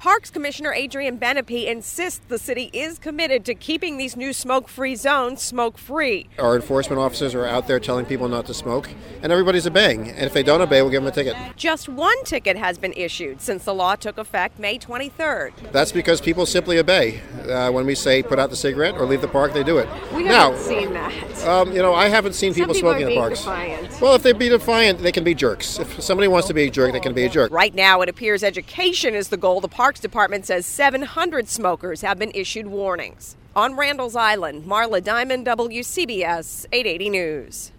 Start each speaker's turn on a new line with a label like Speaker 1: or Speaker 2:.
Speaker 1: Parks Commissioner Adrian Benepe insists the city is committed to keeping these new smoke-free zones smoke-free.
Speaker 2: Our enforcement officers are out there telling people not to smoke, and everybody's obeying. And if they don't obey, we'll give them a ticket.
Speaker 1: Just one ticket has been issued since the law took effect May 23rd.
Speaker 2: That's because people simply obey. When we say put out the cigarette or leave the park, they do it.
Speaker 1: We haven't seen that.
Speaker 2: I haven't seen people smoking in the parks.
Speaker 1: Defiant.
Speaker 2: Well, if they be defiant, they can be jerks. If somebody wants to be a jerk, they can be a jerk.
Speaker 1: Right now, it appears education is the goal. The Parks Department says 700 smokers have been issued warnings. On Randall's Island, Marla Diamond, WCBS 880 News.